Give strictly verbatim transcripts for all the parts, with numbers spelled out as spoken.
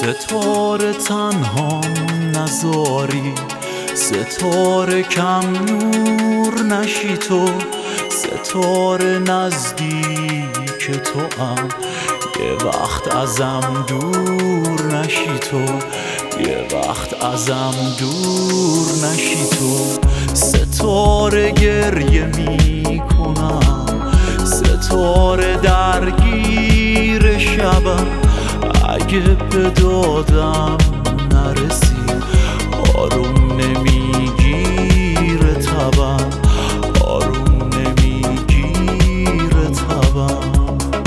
ستاره تنها نذاری، ستاره کم نور نشی تو، ستاره نزدیک تو ام یه وقت ازم دور نشی تو، یه وقت ازم دور نشی تو. ستاره گریه می کنم، ستاره درگیر شبم، اگه به دادم نرسی آروم نمیگیره تبم، آروم نمیگیره تبم.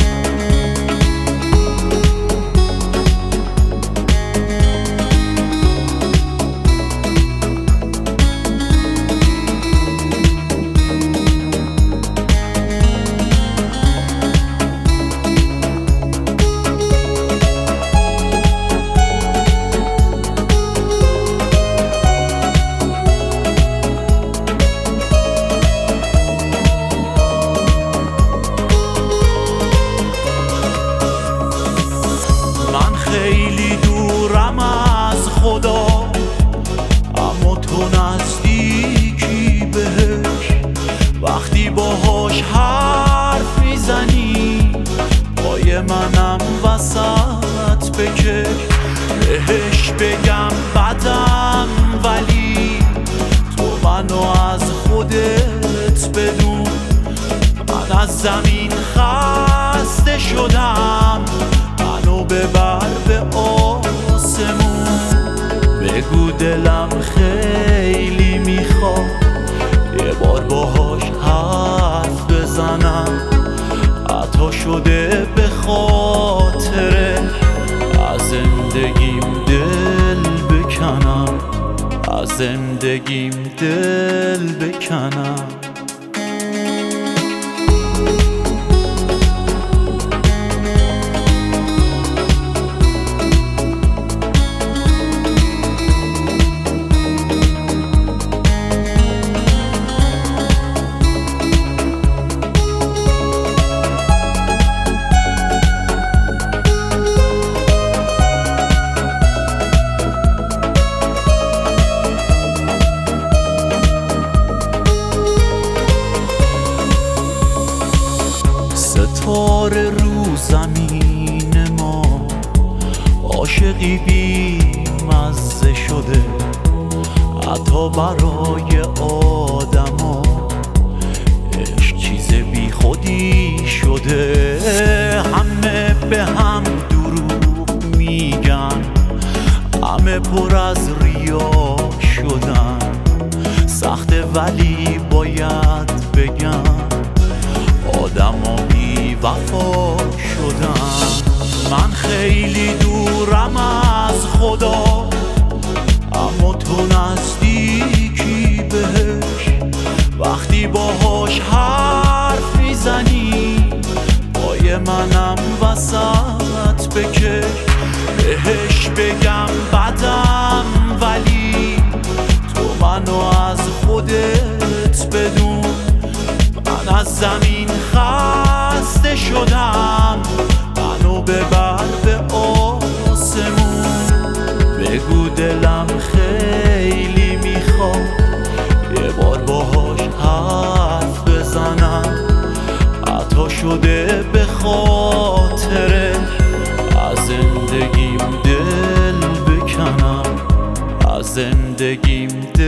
خیلی دورم از خدا، اما تو نزدیکی بهش، وقتی باهاش حرف میزنی پای منم وسط بکش. بهش بگم بدم ولی تو منو از خودت بدون، من از زمین خسته شدم، منو ببر به آسمون. بگو دلم خیلی میخواد یه بار باهاش حرف بزنم، عطا شده به خاطره از زندگیم دل بکنم، از زندگیم دل بکنم. ستاره رو زمین ما عاشقی بی مزه شده، حتی برای آدما عشق چیز بی خودی شده. همه به هم دروغ میگن، همه پر از ریا شدن، سخته ولی باید بگم آدما بی وفا شدن. من خیلی دورم از خدا، اما تو نزدیکی بهش، وقتی باهاش حرف میزنی پای منم وسط بکش. بهش بگم بدم ولی تو منو از خودت بدون، من از زمین خسته شدم، منو ببر به آسمون. بگو دلم خیلی میخواد یه بار باهاش حرف بزنم، عطا شده به خاطره از زندگیم دل بکنم، از زندگیم